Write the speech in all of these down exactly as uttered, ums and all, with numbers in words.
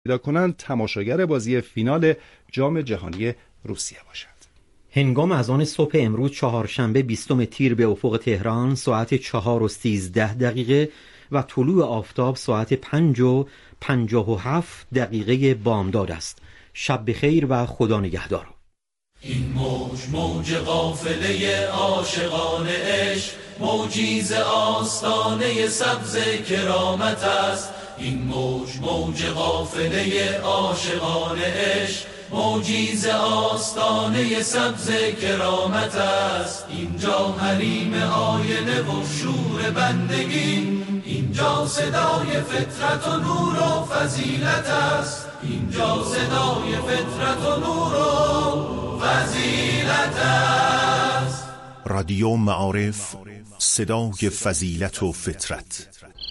پیدا کنند تماشاگر بازی فینال جام جهانی روسیه باشد. هنگام اذان صبح امروز چهارشنبه بیستم تیر به افق تهران ساعت چهار و سیزده دقیقه و طلوع آفتاب ساعت پنج و پنجاه و هفت دقیقه بامداد است. شب بخیر و خدا نگهدار. این موج موج قافله عاشقان عشق، موجی ز آستانه سبز کرامت است. این موج موج قافله عاشقان عشق، موجی ز آستانه سبز کرامت است. اینجا حریم آینه و شور بندگی، اینجا صدای فطرت و نور و فضیلت است. اینجا صدای فطرت و نور و فضیلت است. رادیو معارف، صدای فضیلت و فطرت.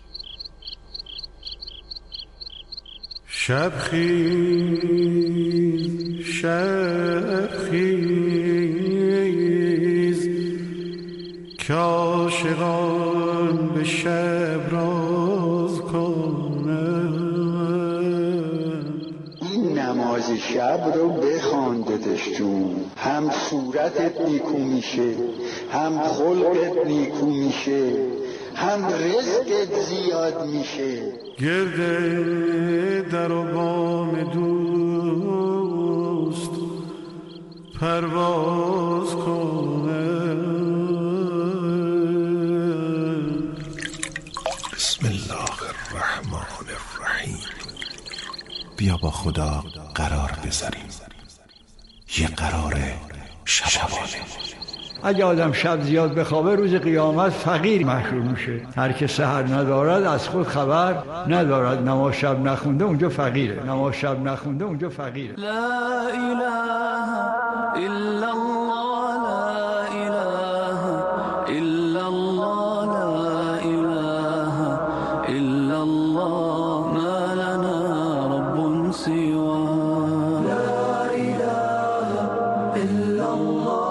شب خیز شب خیز که عاشقان به شب راز کنند. این نماز شب رو بخوان دادش جون، هم صورتت نیکو میشه، هم خلقت نیکو میشه، هم رزقت زیاد میشه. گرده در و بام دوست پرواز کنه. بسم الله الرحمن الرحیم. بیا با خدا قرار بذاریم، یه قرار شبانه. اگه آدم شب زیاد بخوابه روز قیامت فقیر محشور میشه. هر که سحر ندارد از خود خبر ندارد. نماز شب نخونده اونجا فقیره، نماز شب نخونده اونجا فقیره. لا اله الا الله، لا اله الا الله، لا اله الا الله، ما لنا رب سواه. لا اله الا الله،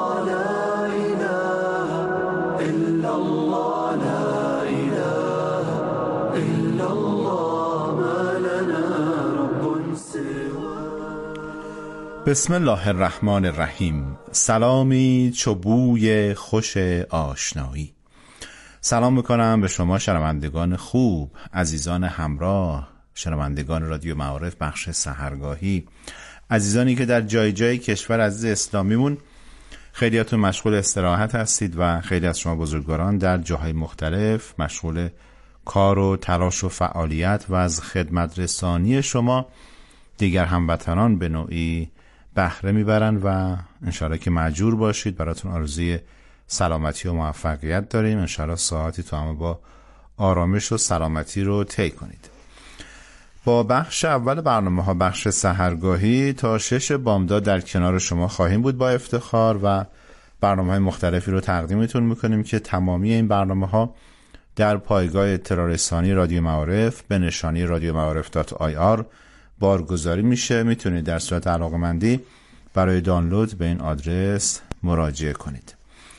بسم الله الرحمن الرحیم. سلامی چو بوی خوش آشنایی. سلام میکنم به شما شنوندگان خوب، عزیزان همراه، شنوندگان رادیو معارف بخش سحرگاهی، عزیزانی که در جای جای کشور عزیز اسلامیمون خیلیاتون مشغول استراحت هستید و خیلی از شما بزرگواران در جاهای مختلف مشغول کار و تلاش و فعالیت و از خدمت رسانی شما دیگر هموطنان به نوعی بهره میبرن و انشالله که مأجور باشید. براتون آرزوی سلامتی و موفقیت داریم. انشالله ساعتی تو همه با آرامش و سلامتی رو طی کنید. با بخش اول برنامه ها، بخش سحرگاهی، تا شش بامداد در کنار شما خواهیم بود با افتخار و برنامه های مختلفی رو تقدیمتون میکنیم که تمامی این برنامه ها در پایگاه اطلاع رسانی رادیو معارف به نشانی رادیو معارف دات آی آر بارگذاری میشه. میتونید در صورت علاقه‌مندی برای دانلود به این آدرس مراجعه کنید.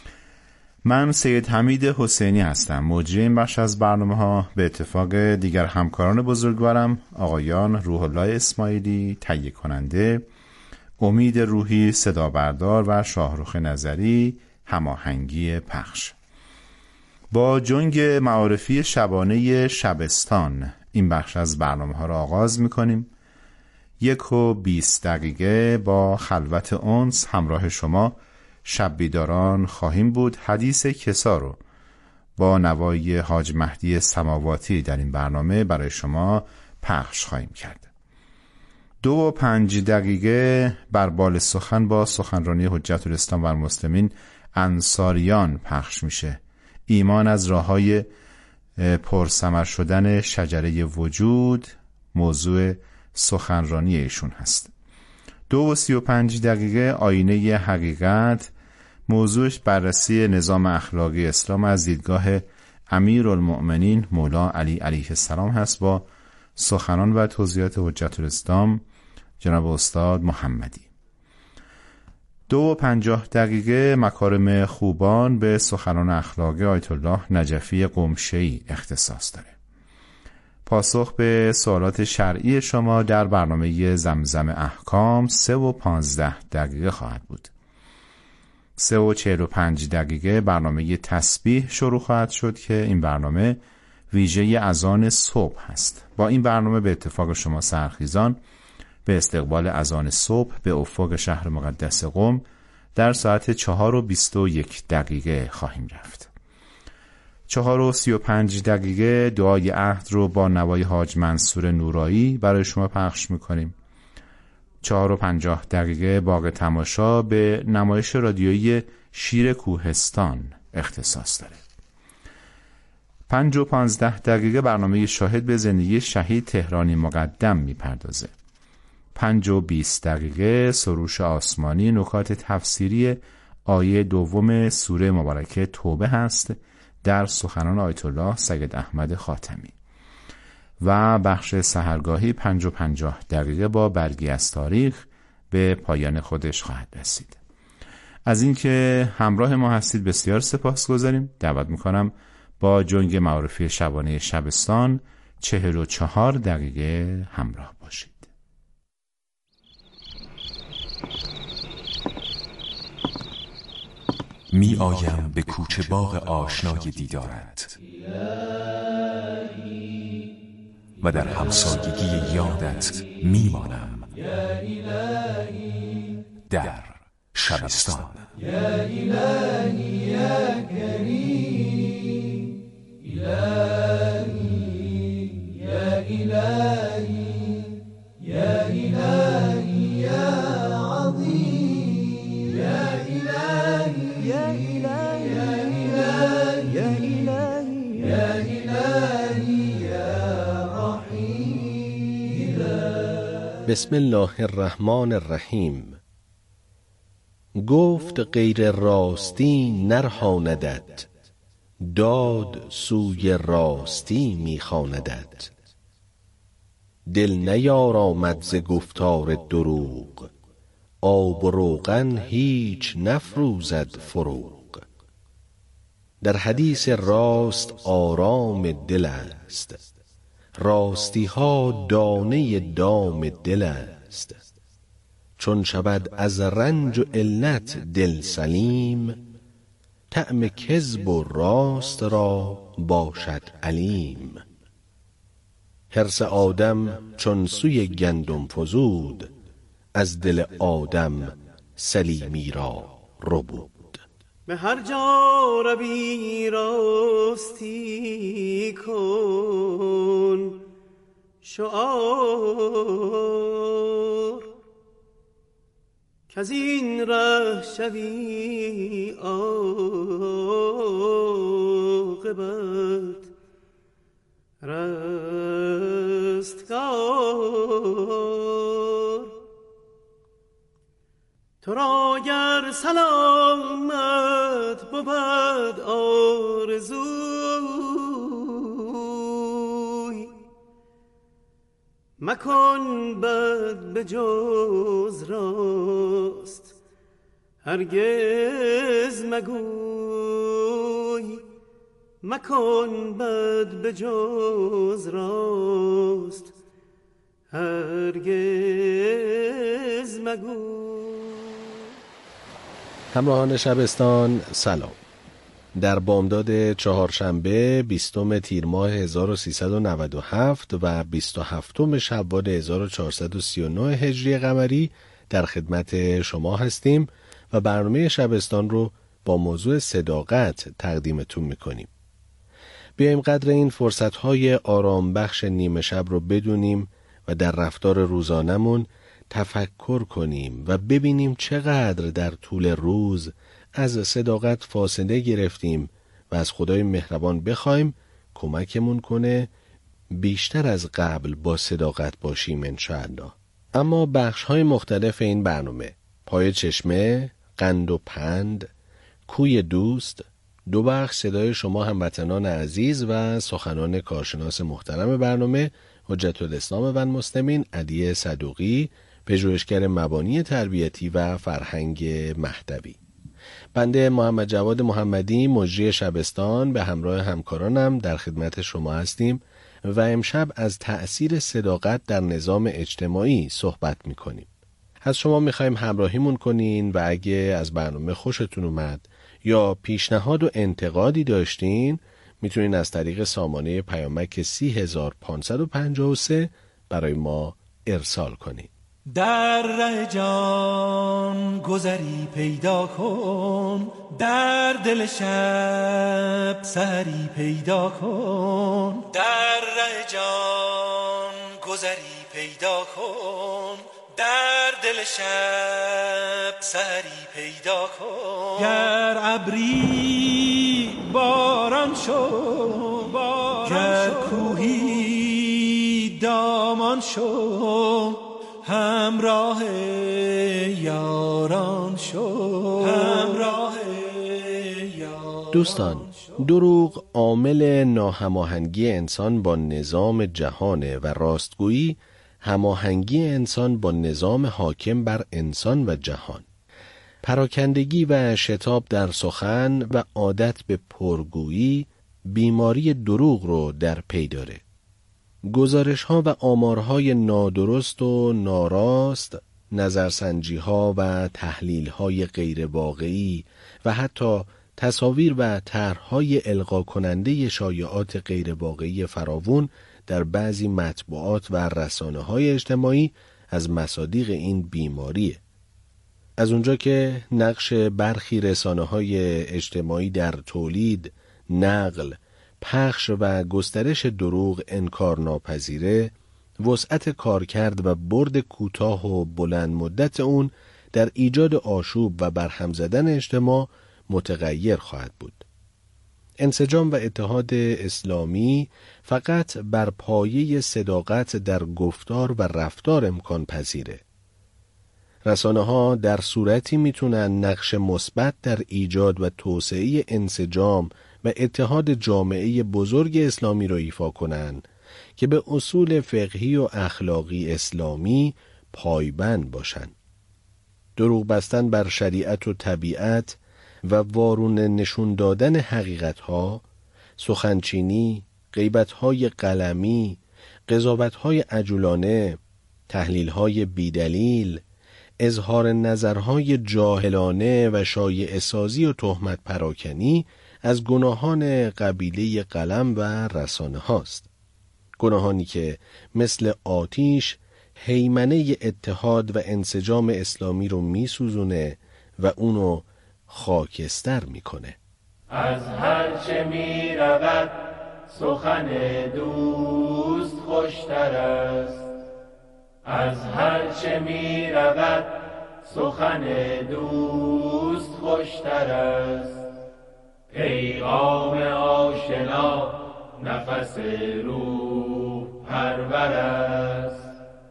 من سید حمید حسینی هستم، مجری این بخش از برنامه ها. به اتفاق دیگر همکاران بزرگوارم آقایان روح الله اسماعیلی تهیه کننده، امید روحی صدا بردار و شاهرخ نظری هماهنگی پخش. با جنگ معارفی شبانه شبستان این بخش از برنامه ها را آغاز میکنیم. یک و بیست دقیقه با خلوت انس همراه شما شب بیداران خواهیم بود. حدیث کسا رو با نوای حاج مهدی سماواتی در این برنامه برای شما پخش خواهیم کرد. دو و پنج دقیقه بر بال سخن با سخنرانی حجت الاسلام و المسلمین انصاریان پخش میشه. ایمان از راههای پرثمر شدن شجره وجود موضوع سخنرانی ایشون هست. دو و سی و پنج دقیقه آینه حقیقت، موضوعش بررسی نظام اخلاقی اسلام از دیدگاه امیرالمؤمنین مولا علی علیه السلام هست با سخنان و توضیحات حجت الاسلام جناب استاد محمدی. دو و پنجاه دقیقه مکارم خوبان به سخنان اخلاقی آیت الله نجفی قمشه‌ای اختصاص داره. پاسخ به سوالات شرعی شما در برنامه زمزم احکام سه و پانزده دقیقه خواهد بود. سه و چهل و پنج دقیقه برنامه تسبیح شروع خواهد شد که این برنامه ویژه اذان صبح هست. با این برنامه به اتفاق شما سرخیزان به استقبال اذان صبح به افق شهر مقدس قم در ساعت چهار و بیست و یک دقیقه خواهیم رفت. چهار و سی و پنج دقیقه دعای عهد رو با نوای حاج منصور نورایی برای شما پخش میکنیم. چهار و پنجاه دقیقه باغ تماشا به نمایش رادیویی شیر کوهستان اختصاص داره. پنج و پانزده دقیقه برنامه شاهد به زندگی شهید تهرانی مقدم میپردازه. پنج و بیست دقیقه سروش آسمانی نکات تفسیری آیه دوم سوره مبارکه توبه هست در سخنان آیت الله سید احمد خاتمی. و بخش سحرگاهی پنج و پنجاه دقیقه با برگی از تاریخ به پایان خودش خواهد رسید. از اینکه همراه ما هستید بسیار سپاسگزاریم. دعوت میکنم با جنگ معارفی شبانه شبستان چهل و چهار دقیقه همراه باشید. می آیم به کوچه باغ آشنای دیدارت و در همسایگی یادت می مانم در شبستان. یا الهی یا کریم، الهی یا الهی یا الهی یا عظیم، یا الهی یا الهی یا الهی یا الهی یا رحیم. بسم الله الرحمن الرحیم. گفت غیر راستی نرهاندت، داد سوی راستی میخواندت. دل نیارامد ز گفتار دروغ، آب و روغن هیچ نفروزد فروغ. در حدیث راست آرام دل است، راستی ها دانه دام دل است. چون شود از رنج و علت دل سلیم، طعم کذب و راست را باشد علیم. حرص آدم چون سوی گندم فزود، از دل آدم سلیمی را ربود. به هر جا روی راستی کن شعار، کز این ره شوی عاقبت رستگار. تو را گر سلامت بود آرزوی، مکن بد به جز راست هرگز مگوی. مکن بد به جز راست هرگز مگوی. همراهان شبستان سلام. در بامداد چهارشنبه بیستم تیر ماه هزار و سیصد و نود و هفت و بیست و هفتم شوال هزار و چهارصد و سی و نه هجری قمری در خدمت شما هستیم و برنامه شبستان رو با موضوع صداقت تقدیمتون میکنیم. بیاییم قدر این فرصتهای آرام بخش نیمه شب رو بدونیم و در رفتار روزانمون تفکر کنیم و ببینیم چقدر در طول روز از صداقت فاصله گرفتیم و از خدای مهربان بخوایم کمکمون کنه بیشتر از قبل با صداقت باشیم انشاءالله. اما بخش‌های مختلف این برنامه، پای چشمه، قند و پند، کوی دوست، دو بخش صدای شما هموطنان عزیز و سخنان کارشناس محترم برنامه حجت الاسلام و المسلمین علی صدوقی، پژوهشگر مبانی تربیتی و فرهنگ مهدوی. بنده محمد جواد محمدی مجری شبستان به همراه همکارانم در خدمت شما هستیم و امشب از تأثیر صداقت در نظام اجتماعی صحبت میکنیم. از شما میخوایم همراهیمون کنین و اگه از برنامه خوشتون اومد یا پیشنهاد و انتقادی داشتین میتونین از طریق سامانه پیامک سی هزار پانصد و پنجاه و سه برای ما ارسال کنین. در ره جان گذری پیدا کن، در دل شب سحری پیدا کن. در ره جان گذری پیدا کن، در دل شب سحری پیدا کن. گر ابری باران شو، گر کوهی دامان شو، همراه یاران شو، همراه یاران. دوستان، دروغ عامل ناهماهنگی انسان با نظام جهانه و راستگویی هماهنگی انسان با نظام حاکم بر انسان و جهان. پراکندگی و شتاب در سخن و عادت به پرگویی بیماری دروغ رو در پی داره. گزارش ها و آمارهای نادرست و ناراست، نظرسنجی ها و تحلیل های غیر واقعی و حتی تصاویر و طرح‌های القا کننده شایعات غیر واقعی فراوون در بعضی مطبوعات و رسانه‌های اجتماعی از مصادیق این بیماریه. از اونجا که نقش برخی رسانه‌های اجتماعی در تولید، نقل، پخش و گسترش دروغ انکار ناپذیره، وسعت کارکرد و برد کوتاه و بلند مدت اون در ایجاد آشوب و برهم زدن اجتماع متغیر خواهد بود. انسجام و اتحاد اسلامی فقط بر پایه صداقت در گفتار و رفتار امکان پذیره. رسانه ها در صورتی میتونن نقش مثبت در ایجاد و توسعه انسجام و اتحاد جامعه بزرگ اسلامی را ایفا کنند که به اصول فقهی و اخلاقی اسلامی پایبند باشند. دروغ بستن بر شریعت و طبیعت و وارون نشون دادن حقیقتها، سخنچینی، غیبتهای قلمی، قضاوتهای عجولانه، تحلیلهای بیدلیل، اظهار نظرهای جاهلانه و شایعه سازی و تهمت پراکنی از گناهان قبیله قلم و رسانه هاست. گناهانی که مثل آتیش هیمنه اتحاد و انسجام اسلامی رو میسوزونه و اونو خاکستر میکنه. از هر چه می رود سخن دوست خوشتر است، از هر چه می رود سخن دوست خوشتر است. پیغام آشنا نفس روح پرور است،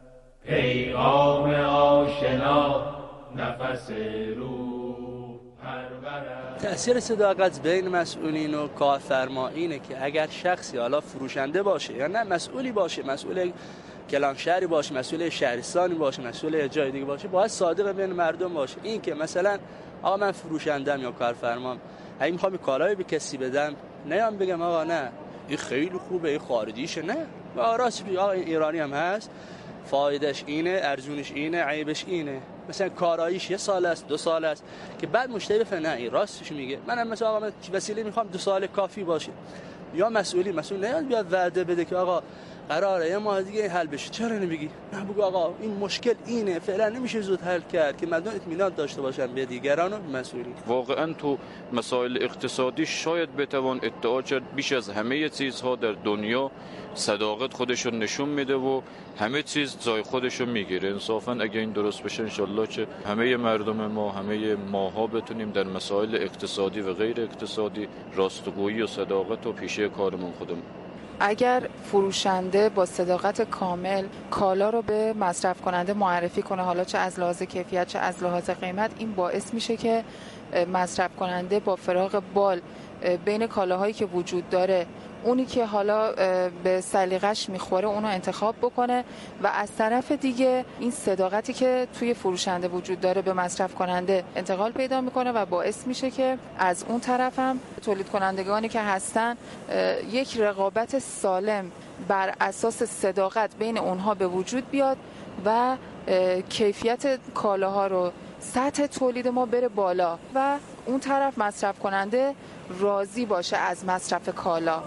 پیغام آشنا نفس روح پرور است. تأثیر صداقت بین مسئولین و کارفرمایینه که اگر شخصی حالا فروشنده باشه یا نه مسئولی باشه، مسئول کلانشهری باشه، مسئول شهرستانی باشه، مسئول جای دیگه باشه، باید صادق بین مردم باشه. این که مثلا آقا من فروشندم یا کارفرمام، اگه میخوام کالایی به کسی بدم نیام بگم آقا نه این خیلی خوبه این خارجیشه، نه و راست بگم آقا این ایرانی هم هست، فایدهش اینه، ارزونش اینه، عیبش اینه. مثلا کاراییش یه سال است، دو سال است، که بعد مشتری بفهمه نه این راستش میگه. منم مثلا آقا من وسیله میخوام دو سال کافی باشه. یا مسئولی مسئول نیاد بیاد وعده بده که آقا قراره یه ماه دیگه حل بشه، چرا نمیگی؟ نه بگو آقا این مشکل اینه، فعلا نمیشه زود حل کرد، که مردم اطمینان داشته باشن به دیگران و مسئولین. واقعا تو مسائل اقتصادی شاید بتوان ادعا کرد بیش از همه چیزها در دنیا صداقت خودشو نشون میده و همه چیز جای خودشو میگیره. انصافا اگه این درست بشه انشالله که همه مردم ما، همه ماها بتونیم در مسائل اقتصادی و غیر اقتصادی راستگویی و صداقت و پیشه کارمون خودمون. اگر فروشنده با صداقت کامل کالا رو به مصرف کننده معرفی کنه، حالا چه از لحاظ کیفیت چه از لحاظ قیمت، این باعث میشه که مصرف کننده با فراغ بال بین کالاهایی که وجود داره اونی که حالا به سلیقش میخوره اونو انتخاب بکنه و از طرف دیگه این صداقتی که توی فروشنده وجود داره به مصرف کننده انتقال پیدا میکنه و باعث میشه که از اون طرف هم تولید کنندگانی که هستن یک رقابت سالم بر اساس صداقت بین اونها به وجود بیاد و کیفیت کالاها رو، سطح تولید ما بره بالا و اون طرف مصرف کننده راضی باشه از مصرف کالا.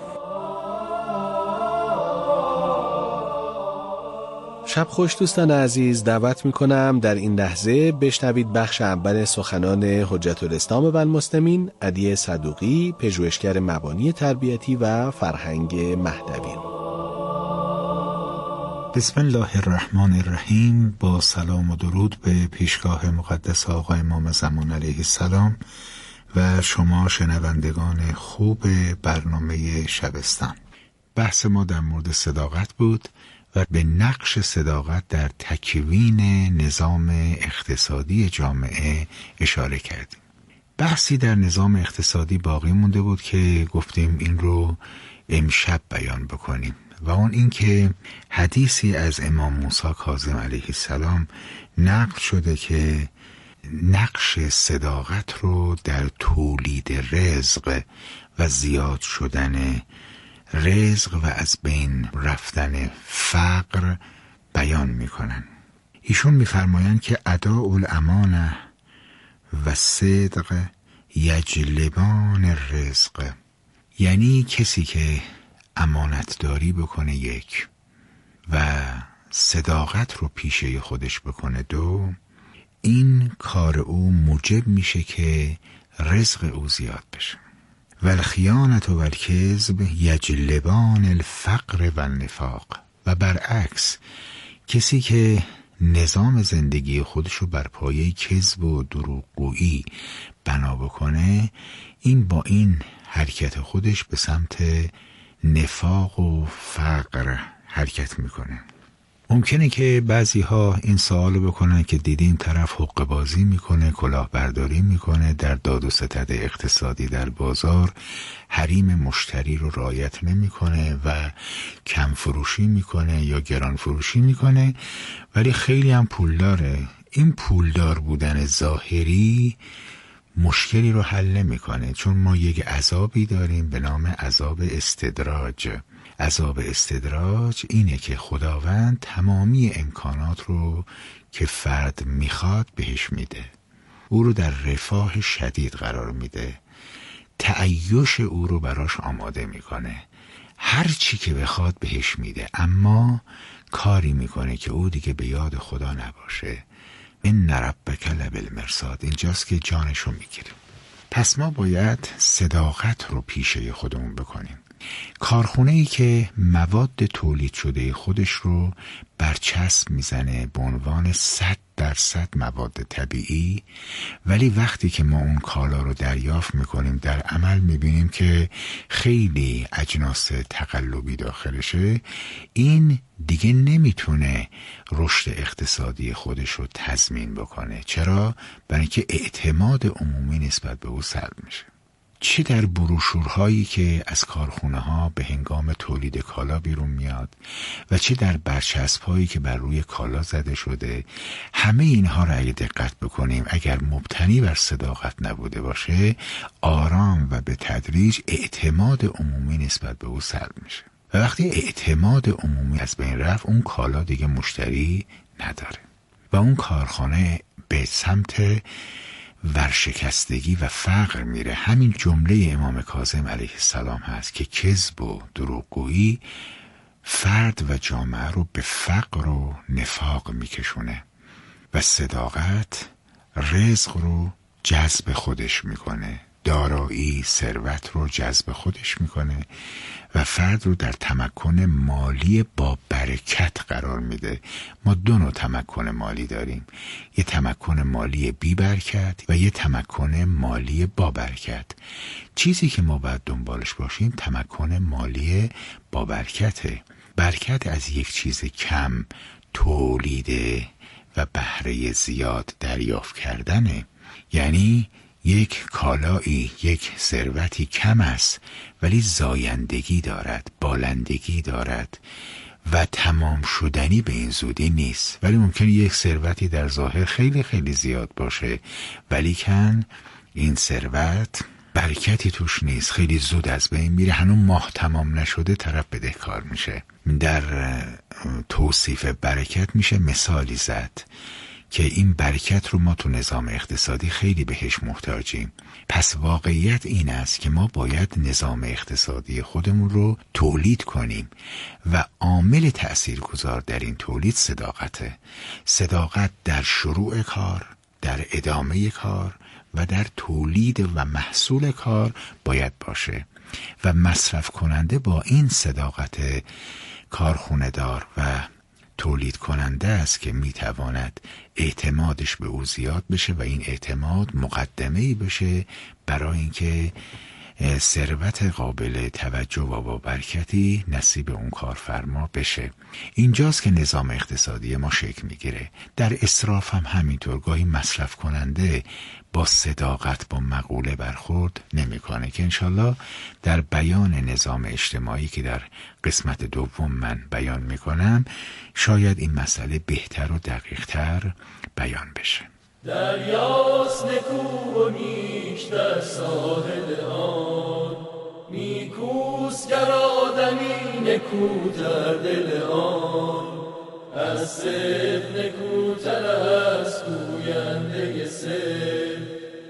شب خوش دوستان عزیز، دعوت میکنم در این لحظه بشنوید بخش اول سخنان حجت الاسلام و المسلمین علی صدوقی، پژوهشگر مبانی تربیتی و فرهنگ مهدوی. بسم الله الرحمن الرحیم. با سلام و درود به پیشگاه مقدس آقا امام زمان علیه السلام و شما شنوندگان خوب برنامه شبستان. بحث ما در مورد صداقت بود و به نقش صداقت در تکوین نظام اقتصادی جامعه اشاره کردیم. بحثی در نظام اقتصادی باقی مونده بود که گفتیم این رو امشب بیان بکنیم و اون این که حدیثی از امام موسی کاظم علیه السلام نقل شده که نقش صداقت رو در تولید رزق و زیاد شدن رزق و از بین رفتن فقر بیان میکنن. ایشون میفرمایند که اداء الامانه و صدق یجلبان الرزق، یعنی کسی که امانتداری بکنه یک و صداقت رو پیشه خودش بکنه دو، این کار او موجب میشه که رزق او زیاد بشه. و الخیانت و الکذب یجلبان الفقر و النفاق، و برعکس کسی که نظام زندگی خودش رو بر پایه کذب و دروغگویی بنا بکنه، این با این حرکت خودش به سمت نفاق و فقر حرکت میکنه. ممکنه که بعضی ها این سوالو بکنن که دیدیم طرف حقه بازی میکنه، کلاهبرداری میکنه، در داد و ستد اقتصادی در بازار حریم مشتری رو رعایت نمیکنه و کم فروشی میکنه یا گران فروشی میکنه، ولی خیلی هم پولداره. این پولدار بودن ظاهری مشکلی رو حل نمیکنه، چون ما یک عذابی داریم به نام عذاب استدراج. عذاب استدراج اینه که خداوند تمامی امکانات رو که فرد میخواد بهش میده، او رو در رفاه شدید قرار میده، تعیش او رو براش آماده میکنه، هر چی که بخواد بهش میده، اما کاری میکنه که او دیگه به یاد خدا نباشه. ان ربک لبالمرصاد، اینجاست که جانشو میگیریم. پس ما باید صداقت رو پیشه خودمون بکنیم. کارخونه‌ای که مواد تولید شده خودش رو برچسب میزنه به عنوان صد درصد مواد طبیعی، ولی وقتی که ما اون کالا رو دریافت میکنیم در عمل میبینیم که خیلی اجناس تقلبی داخلشه، این دیگه نمیتونه رشد اقتصادی خودش رو تضمین بکنه. چرا؟ برای اینکه اعتماد عمومی نسبت به او سلب میشه. چه در بروشورهایی که از کارخونه ها به هنگام تولید کالا بیرون میاد و چه در برچسب‌هایی که بر روی کالا زده شده، همه اینها را اگه دقت بکنیم اگر مبتنی بر صداقت نبوده باشه، آرام و به تدریج اعتماد عمومی نسبت به او سلب میشه و وقتی اعتماد عمومی از بین رفت، اون کالا دیگه مشتری نداره و اون کارخانه به سمت ورشکستگی و فقر میره. همین جمله امام کاظم علیه السلام هست که کذب و دروغگویی فرد و جامعه رو به فقر و نفاق میکشونه و صداقت رزق رو جذب خودش میکنه، دارایی ثروت رو جذب خودش میکنه و فرد رو در تمکن مالی با برکت قرار میده. ما دو نوع تمکن مالی داریم، یه تمکن مالی بی برکت و یه تمکن مالی با برکت. چیزی که ما باید دنبالش باشیم تمکن مالی با برکته. برکت از یک چیز کم تولیده و بهره زیاد دریافت کردنه، یعنی یک کالایی، یک ثروتی کم است ولی زایندگی دارد، بالندگی دارد و تمام شدنی به این زودی نیست. ولی ممکن یک ثروتی در ظاهر خیلی خیلی زیاد باشه ولی کن این ثروت برکتی توش نیست، خیلی زود از بین میره، هنوز ماه تمام نشده طرف بدهکار میشه. در توصیف برکت میشه مثالی زد که این برکت رو ما تو نظام اقتصادی خیلی بهش محتاجیم. پس واقعیت این است که ما باید نظام اقتصادی خودمون رو تولید کنیم و عامل تأثیرگذار در این تولید صداقته. صداقت در شروع کار، در ادامه کار و در تولید و محصول کار باید باشه و مصرف کننده با این صداقت کارخونه دار و تولید کننده است که میتواند اعتمادش به او زیاد بشه و این اعتماد مقدمه‌ای بشه برای اینکه ثروت قابل توجه و با برکتی نصیب اون کارفرما بشه. اینجاست که نظام اقتصادی ما شکل میگیره. در اسراف هم همینطور، گاهی مصرف کننده با صداقت با مقوله برخورد نمیکنه که انشالله در بیان نظام اجتماعی که در قسمت دوم من بیان میکنم شاید این مسئله بهتر و دقیقتر بیان بشه. دریاست نکو و نیش در ساحل آن، نیکوست گر آدمی نکوتر دل آن. از صدق نکوتر است گوینده صدق،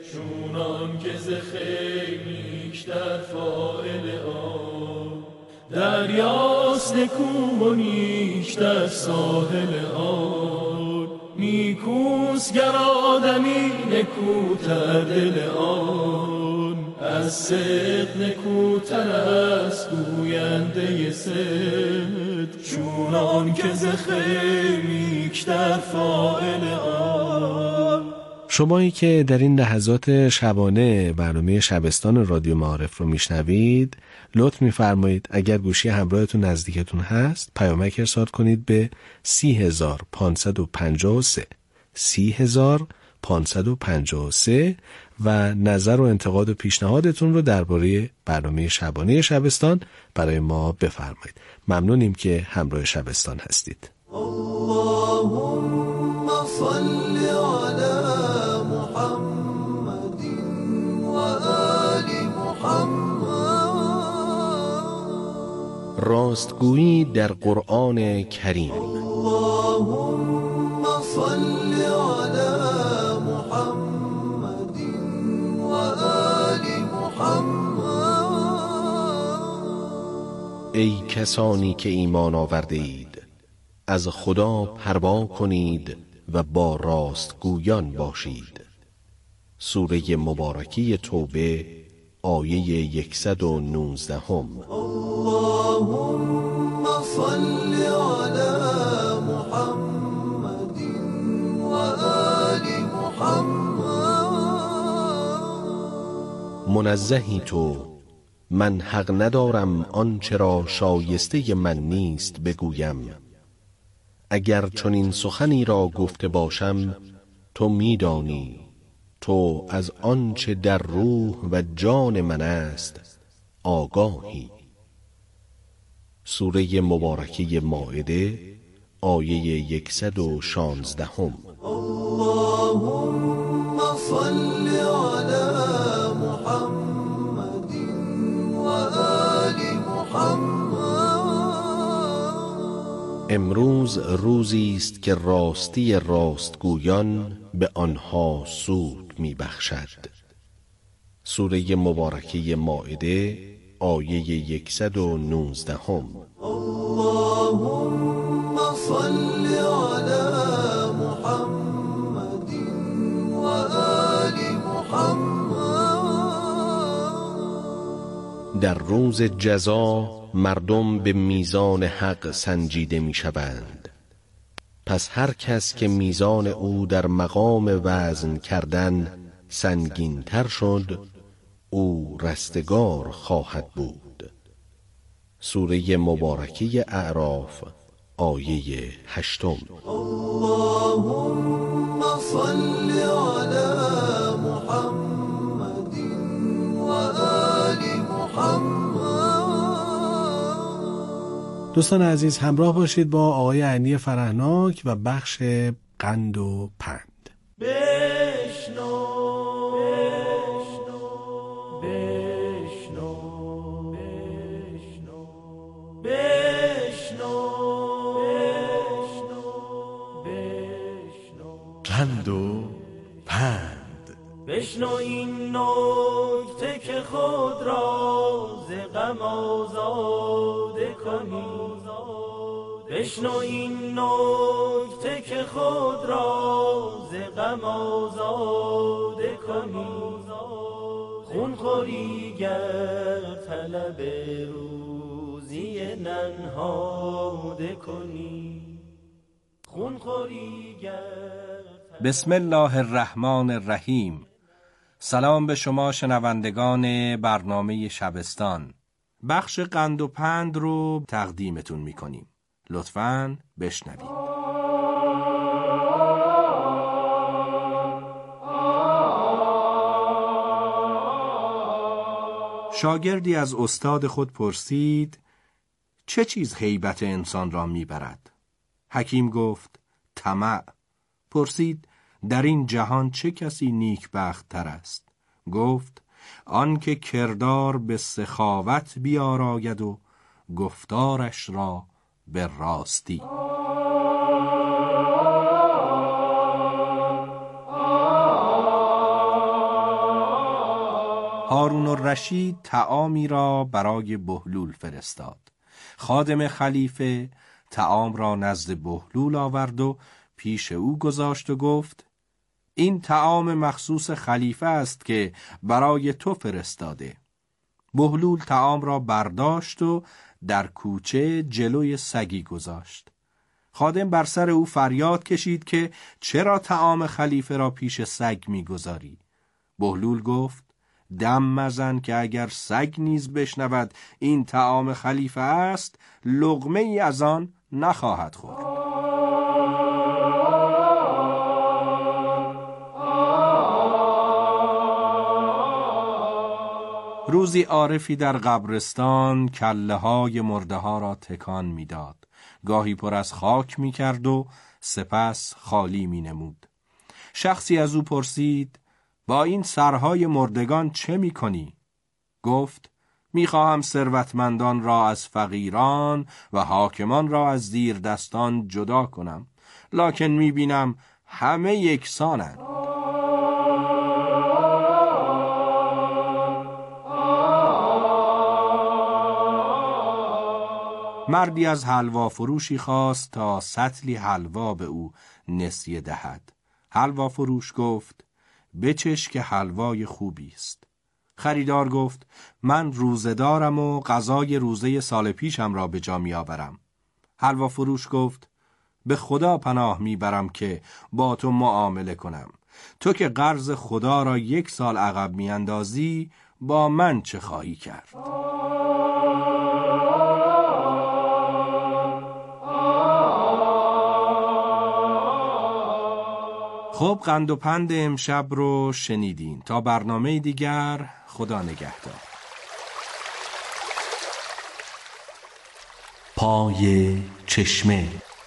چونان که ز خیر نیشتر فاعل آن. دریاست نکو و نیش در ساحل آن، نیکوست گر آدمی نکوتر دل آن. از صدق نکوتر است گوینده صدق، چونان که ز خیر نیکتر فاعل آن. شمایی که در این لحظات شبانه برنامه شبستان رادیو معارف رو میشنوید، لطف میفرمایید اگر گوشی همراهتون نزدیکتون هست پیامک ارسال کنید به سی هزار پانصد و پنجاه و سه سی هزار پانصد و پنجاه و سه و نظر و انتقاد و پیشنهادتون رو درباره برنامه شبانه شبستان برای ما بفرمایید. ممنونیم که همراه شبستان هستید. اللهم صل علی محمد و آل محمد. راستگویی در قرآن کریم. اللهم صل علی محمد و آل محمد. ای کسانی که ایمان آورده اید، از خدا پروا کنید و با راستگویان باشید. سوره مبارکی توبه آیه صد و نوزده هم. اللهم صل علی محمد و آل محمد. منزهی تو، من حق ندارم آنچه را شایسته من نیست بگویم. اگر چنین سخنی را گفته باشم تو میدانی، تو از آنچه در روح و جان من است آگاهی. سوره مبارکه مائده آیه صد و شانزده هم. اللهم صل علی محمد و آل محمد. امروز روزی است که راستی راستگویان به آنها سود میبخشد. سوره مبارکه مائده آیه صد و نوزده هم. اللهم صل علی محمد و آل محمد. در روز جزا مردم به میزان حق سنجیده می شوند. پس هر کس که میزان او در مقام وزن کردن سنگین تر شد، او رستگار خواهد بود. سوره مبارکه اعراف آیه هشتم. اللهم صل علی محمد دوستان عزیز همراه باشید با آقای علی فرهناک و بخش قند و پند. بشنو بشنو بشنو بشنو بشنو قند و پند. بشنو این نکته که خود را ز غم آزاده کنی، بشنو این نکته که خود را ز غم آزاده کنی. خون خوری گر طلب روزی ننهاده کنی، خون خوری گر. بسم الله الرحمن الرحیم. سلام به شما شنوندگان برنامه شبستان. بخش قند و پند رو تقدیمتون میکنیم. لطفاً بشنوید. شاگردی از استاد خود پرسید چه چیز هیبت انسان را میبرد؟ حکیم گفت طمع. پرسید در این جهان چه کسی نیکبخت تر است؟ گفت آن که کردار به سخاوت بیاراید و گفتارش را به راستی. هارون الرشید طعامی را برای بهلول فرستاد. خادم خلیفه طعام را نزد بهلول آورد و پیش او گذاشت و گفت این طعام مخصوص خلیفه است که برای تو فرستاده. بهلول طعام را برداشت و در کوچه جلوی سگی گذاشت. خادم بر سر او فریاد کشید که چرا طعام خلیفه را پیش سگ می‌گذاری؟ بهلول گفت دم مزن که اگر سگ نیز بشنود این طعام خلیفه است، لقمه ای از آن نخواهد خورد. روزی عارفی در قبرستان کله های مرده ها را تکان می داد. گاهی پر از خاک می کرد و سپس خالی می نمود. شخصی از او پرسید با این سرهای مردگان چه می کنی؟ گفت می خواهم ثروتمندان را از فقیران و حاکمان را از زیر دستان جدا کنم، لکن می بینم همه یکسانند. مردی از حلوا فروشی خواست تا سطلی حلوا به او نسیه دهد. حلوا فروش گفت بچش که حلوای خوبی است. خریدار گفت من روزه دارم و قضای روزه سال پیشم را به جا می آورم. حلوا فروش گفت به خدا پناه می برم که با تو معامله کنم. تو که قرض خدا را یک سال عقب می اندازی، با من چه خواهی کرد؟ خب قند و پند امشب رو شنیدین. تا برنامه دیگر خدا نگهدار. پای چشمه.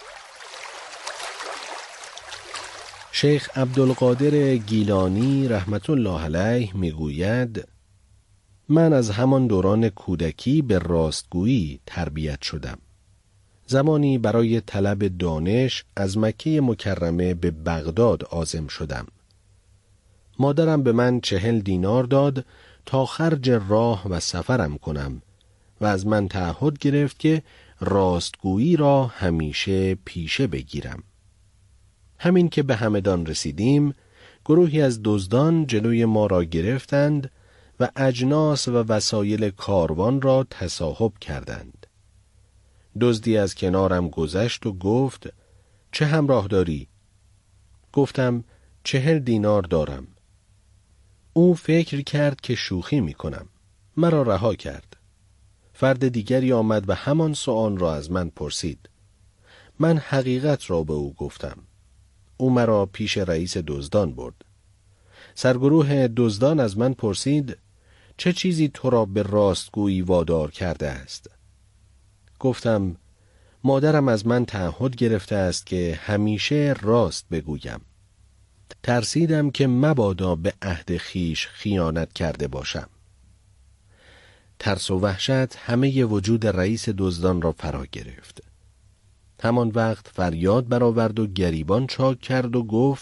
شیخ عبدالقادر گیلانی رحمت الله علیه میگوید من از همان دوران کودکی به راستگویی تربیت شدم. زمانی برای طلب دانش از مکه مکرمه به بغداد عازم شدم. مادرم به من چهل دینار داد تا خرج راه و سفرم کنم و از من تعهد گرفت که راستگویی را همیشه پیشه بگیرم. همین که به همدان رسیدیم، گروهی از دزدان جلوی ما را گرفتند و اجناس و وسایل کاروان را تصاحب کردند. دزدی از کنارم گذشت و گفت چه همراه داری؟ گفتم چهل دینار دارم. او فکر کرد که شوخی می کنم. مرا رها کرد. فرد دیگری آمد و همان سؤال را از من پرسید. من حقیقت را به او گفتم. او مرا پیش رئیس دزدان برد. سرگروه دزدان از من پرسید چه چیزی تو را به راستگویی وادار کرده است؟ گفتم مادرم از من تعهد گرفته است که همیشه راست بگویم. ترسیدم که مبادا به عهد خیش خیانت کرده باشم. ترس و وحشت همه وجود رئیس دزدان را فرا گرفت. همان وقت فریاد برآورد و گریبان چاک کرد و گفت